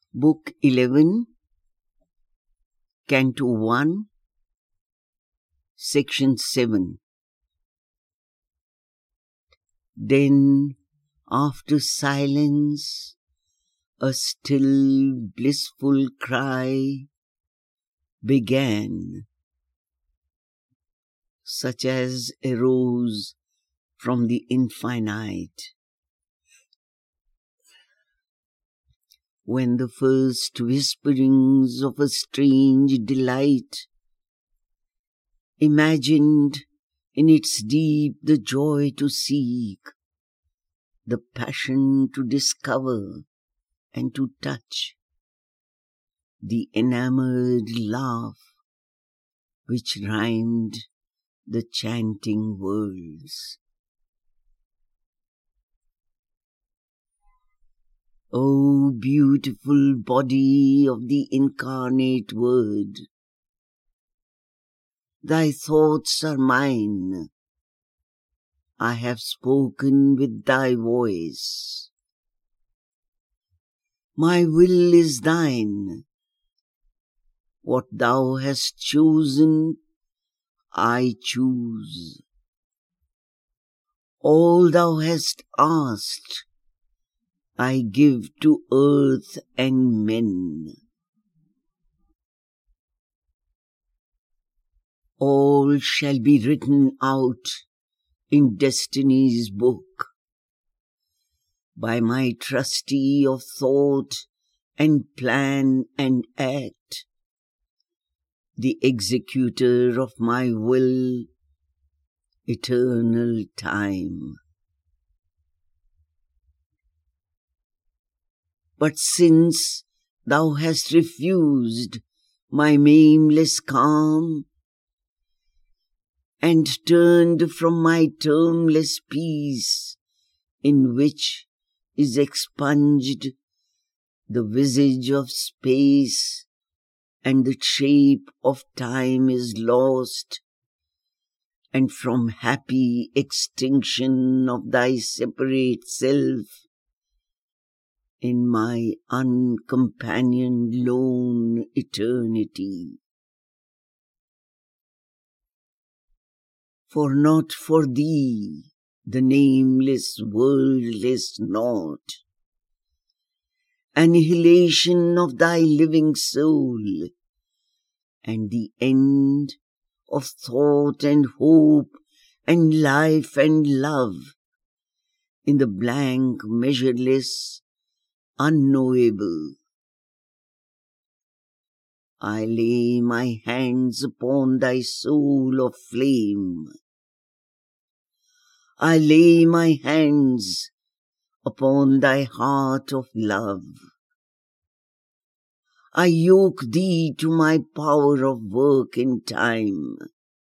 Book 11, Canto 1, Section 7. Then, after silence, a still blissful cry began, such as arose from the infinite, when the first whisperings of a strange delight imagined in its deep the joy to seek, the passion to discover and to touch, the enamored laugh which rhymed the chanting words. O beautiful body of the incarnate Word, thy thoughts are mine. I have spoken with thy voice. My will is thine. What thou hast chosen, I choose. All thou hast asked, I give to earth and men. All shall be written out in destiny's book by my trustee of thought and plan and act, the executor of my will, eternal time. But since thou hast refused my nameless calm, and turned from my termless peace, in which is expunged the visage of space, and the shape of time is lost, and from happy extinction of thy separate self, in my uncompanioned lone eternity. For not for thee, the nameless, worldless naught, annihilation of thy living soul, and the end of thought and hope and life and love, in the blank, measureless, unknowable. I lay my hands upon thy soul of flame. I lay my hands upon thy heart of love. I yoke thee to my power of work in time.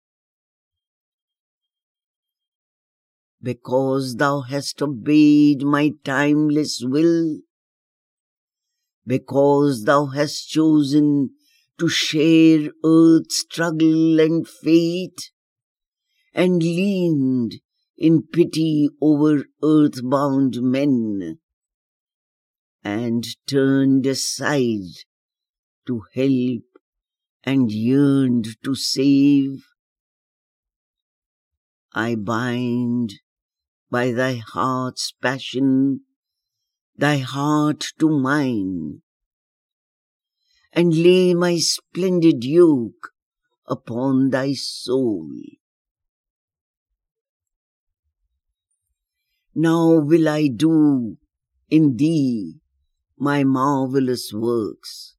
Because thou hast obeyed my timeless will, because thou hast chosen to share earth's struggle and fate, and leaned in pity over earth-bound men, and turned aside to help and yearned to save, I bind by thy heart's passion thy heart to mine, and lay my splendid yoke upon thy soul. Now will I do in thee my marvelous works.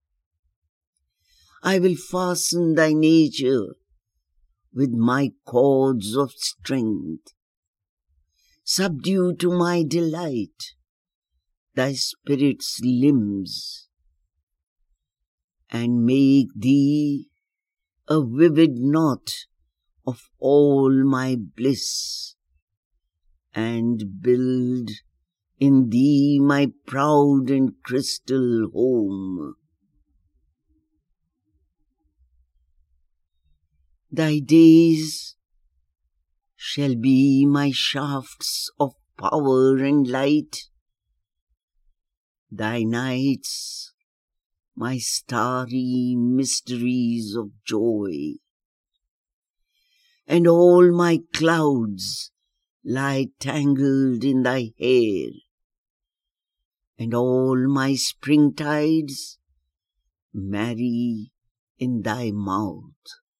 I will fasten thy nature with my cords of strength, subdue to my delight thy spirit's limbs, and make thee a vivid knot of all my bliss, and build in thee my proud and crystal home. Thy days shall be my shafts of power and light, thy nights my starry mysteries of joy, and all my clouds lie tangled in thy hair, and all my springtides marry in thy mouth.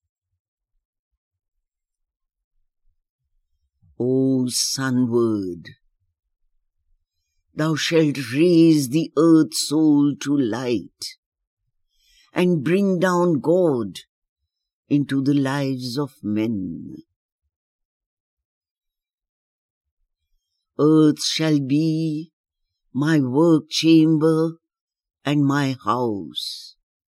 O sunward, thou shalt raise the earth soul to light, and bring down God into the lives of men. Earth shall be my work chamber and my house,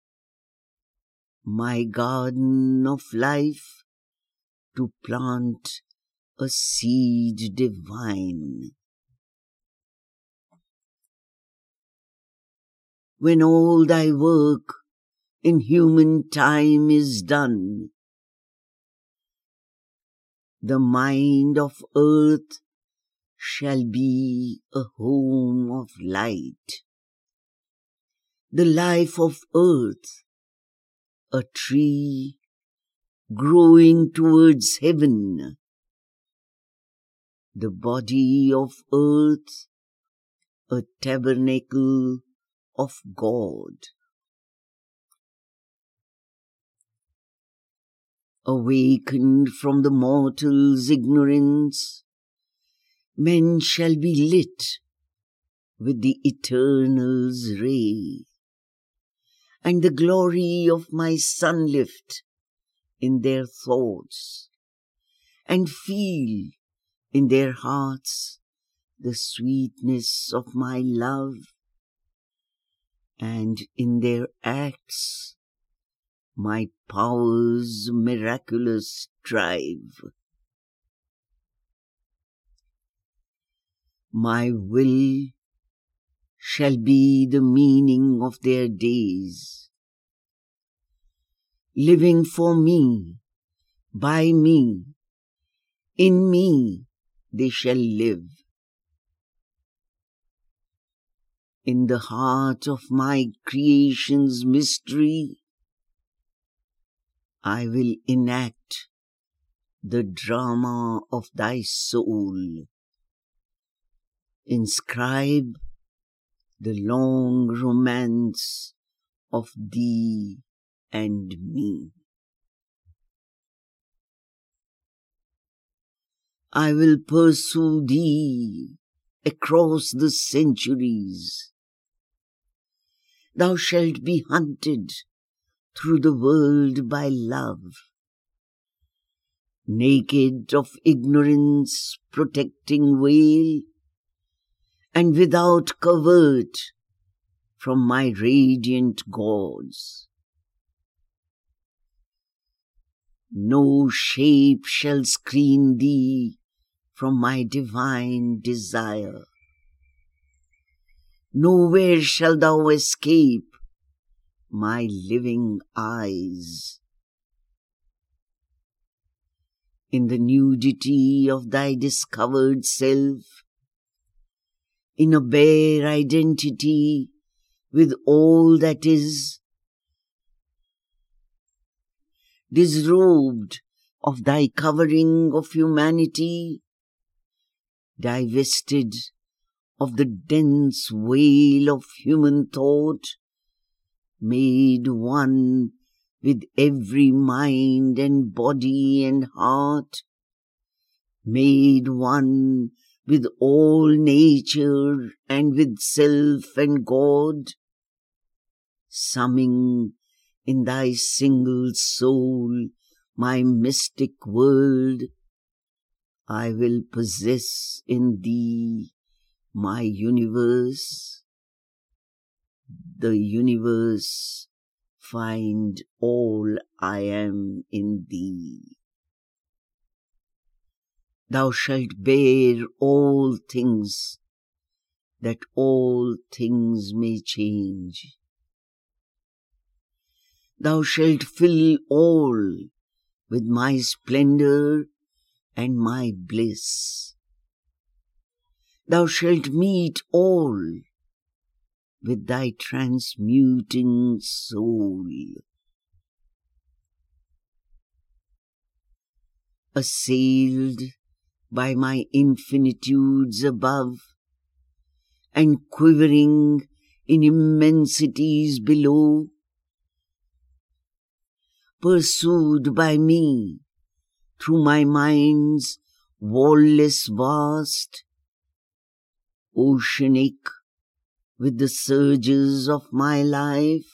my garden of life to plant a seed divine. When all thy work in human time is done, the mind of earth shall be a home of light, the life of earth a tree growing towards heaven, the body of earth a tabernacle of God. Awakened from the mortal's ignorance, men shall be lit with the Eternal's ray, and the glory of my sun lift in their thoughts, and feel in their hearts the sweetness of my love, and in their acts my powers miraculous strive. My will shall be the meaning of their days. Living for me, by me, in me they shall live. In the heart of my creation's mystery, I will enact the drama of thy soul. Inscribe the long romance of thee and me. I will pursue thee across the centuries. Thou shalt be hunted through the world by love, naked of ignorance protecting veil, and without covert from my radiant gods. No shape shall screen thee from my divine desire. Nowhere shalt thou escape my living eyes. In the nudity of thy discovered self, in a bare identity with all that is, disrobed of thy covering of humanity, divested of the dense veil of human thought, made one with every mind and body and heart, made one with all nature and with self and God, summing in thy single soul my mystic world, I will possess in thee my universe, the universe find all I am in thee. Thou shalt bear all things, that all things may change. Thou shalt fill all with my splendor and my bliss. Thou shalt meet all with thy transmuting soul. Assailed by my infinitudes above, and quivering in immensities below, pursued by me through my mind's wall-less vast, oceanic with the surges of my life,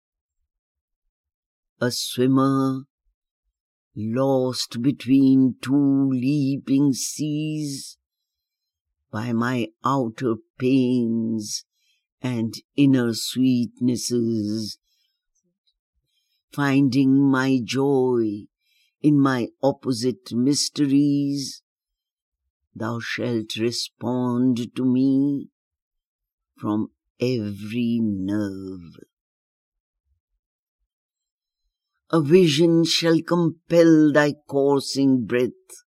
a swimmer lost between two leaping seas, by my outer pains and inner sweetnesses, finding my joy in my opposite mysteries, thou shalt respond to me from every nerve. A vision shall compel thy coursing breath.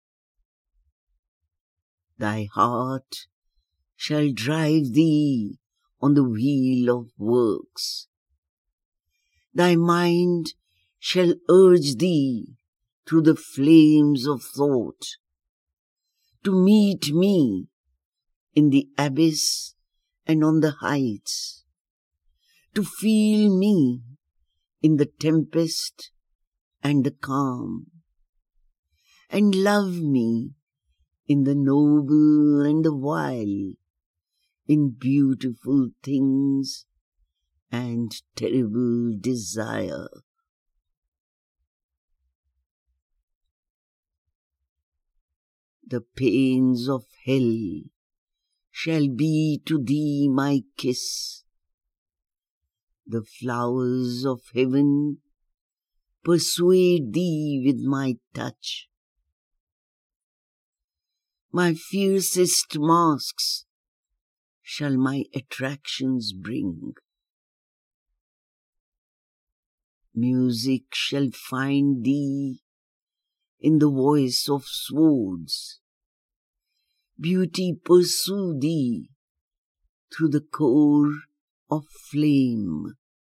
Thy heart shall drive thee on the wheel of works. Thy mind shall urge thee through the flames of thought to meet me in the abyss and on the heights, to feel me in the tempest and the calm, and love me in the noble and the vile, in beautiful things and terrible desire. The pains of hell shall be to thee my kiss. The flowers of heaven persuade thee with my touch. My fiercest masks shall my attractions bring. Music shall find thee in the voice of swords. Beauty pursue thee through the core of flame.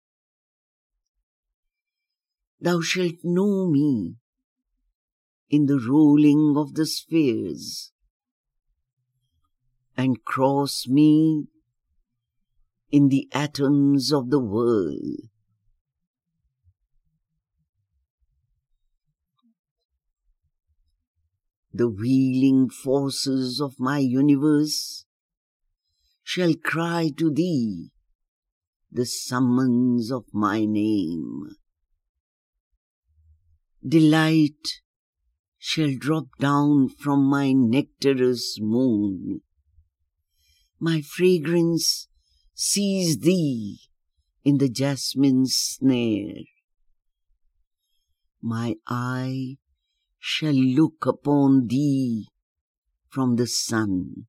Thou shalt know me in the rolling of the spheres, and cross me in the atoms of the world. The wheeling forces of my universe shall cry to thee the summons of my name. Delight shall drop down from my nectarous moon. My fragrance seize thee in the jasmine's snare. My eye shall look upon thee from the sun.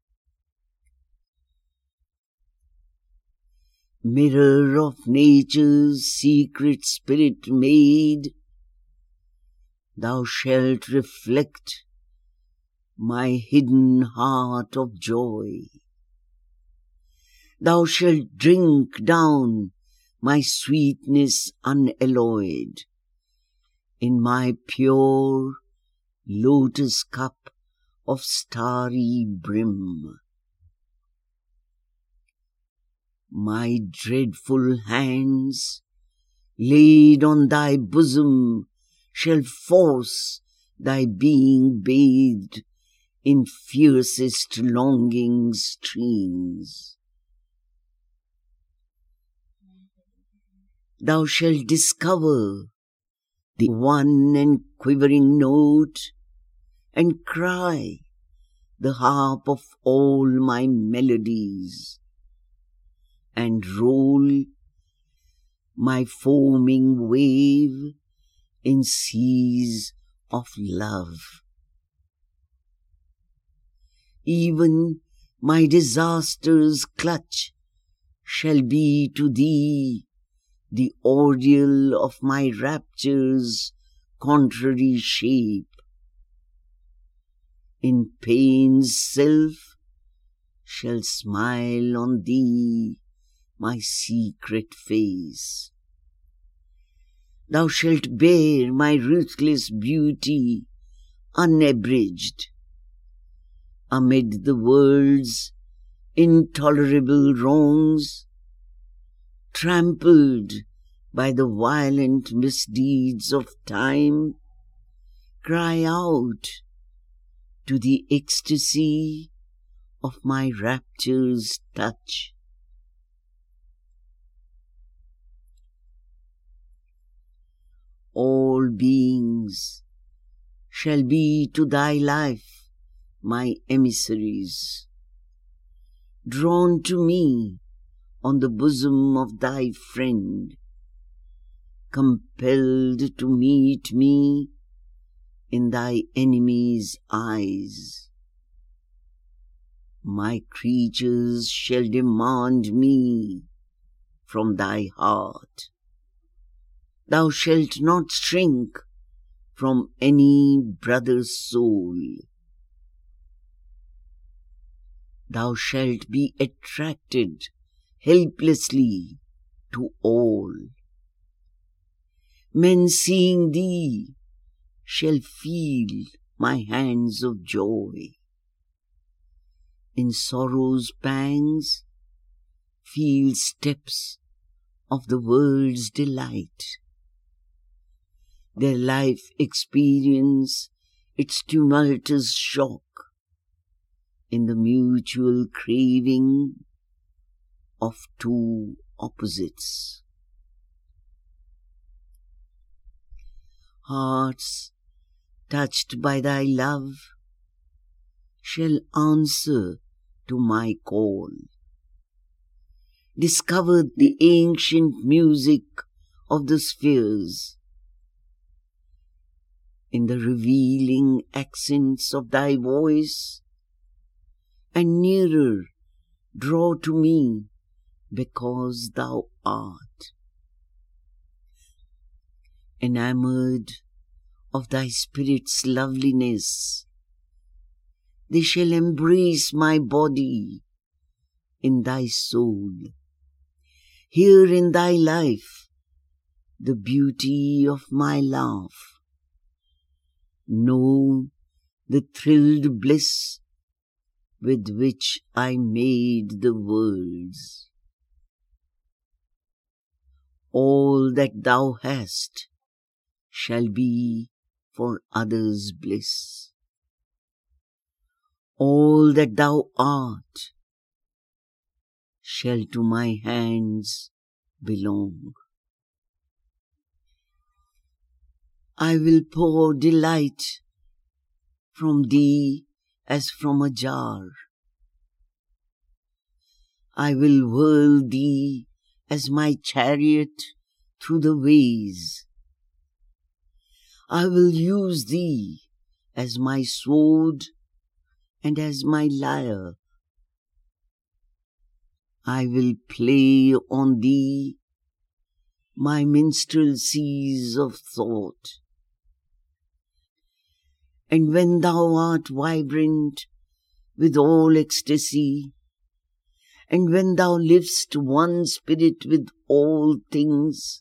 Mirror of nature's secret spirit made, thou shalt reflect my hidden heart of joy. Thou shalt drink down my sweetness unalloyed in my pure lotus cup of starry brim. My dreadful hands laid on thy bosom shall force thy being bathed in fiercest longing streams. Thou shalt discover the one and quivering note, and cry the harp of all my melodies, and roll my foaming wave in seas of love. Even my disaster's clutch shall be to thee the ordeal of my rapture's contrary shape. In pain's self shall smile on thee my secret face. Thou shalt bear my ruthless beauty unabridged amid the world's intolerable wrongs, trampled by the violent misdeeds of time. Cry out to the ecstasy of my rapture's touch. All beings shall be to thy life my emissaries, drawn to me on the bosom of thy friend, compelled to meet me in thy enemy's eyes. My creatures shall demand me from thy heart. Thou shalt not shrink from any brother's soul. Thou shalt be attracted helplessly to all. Men seeing thee shall feel my hands of joy. In sorrow's pangs, feel steps of the world's delight. Their life experience its tumultuous shock in the mutual craving of two opposites. Hearts touched by thy love shall answer to my call. Discover the ancient music of the spheres in the revealing accents of thy voice, and nearer draw to me because thou art. Enamored of thy spirit's loveliness, they shall embrace my body in thy soul. Hear in thy life the beauty of my laugh. Know the thrilled bliss with which I made the worlds. All that thou hast shall be for others' bliss. All that thou art shall to my hands belong. I will pour delight from thee as from a jar. I will whirl thee as my chariot through the ways. I will use thee as my sword and as my lyre. I will play on thee my minstrelsies of thought. And when thou art vibrant with all ecstasy, and when thou livest one spirit with all things,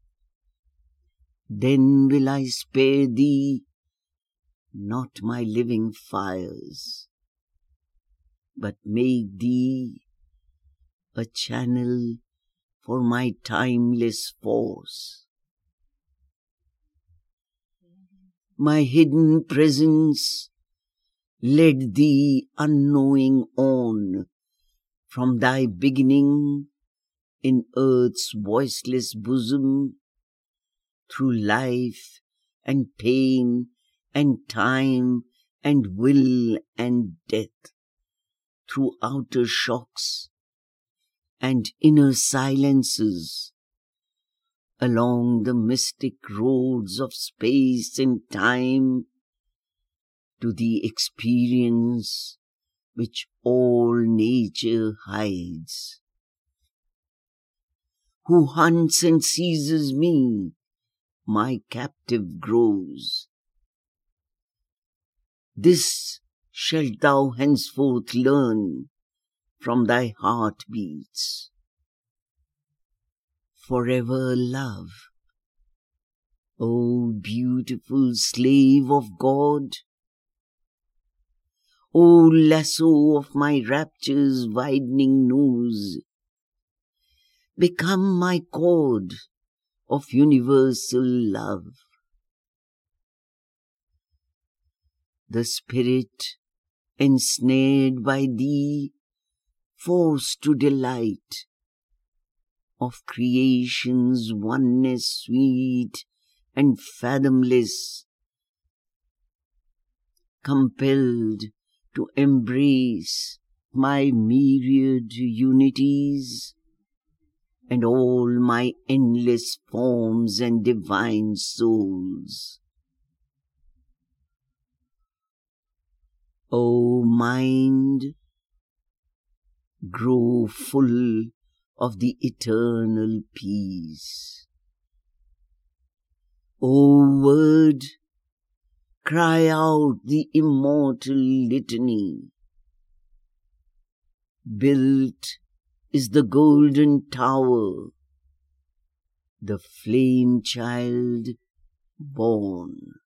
then will I spare thee not my living fires, but make thee a channel for my timeless force. My hidden presence led thee unknowing on from thy beginning in earth's voiceless bosom, through life and pain and time and will and death, through outer shocks and inner silences, along the mystic roads of space and time, to the experience which all nature hides. Who hunts and seizes me, my captive grows. This shalt thou henceforth learn from thy heartbeats. forever love. O beautiful slave of God, O lasso of my rapture's widening noose, become my cord of universal love. The spirit, ensnared by thee, forced to delight of creation's oneness sweet and fathomless, compelled to embrace my myriad unities and all my endless forms and divine souls. O mind, grow full of the eternal peace. O word, cry out the immortal litany. Built is the golden tower, the flame child born.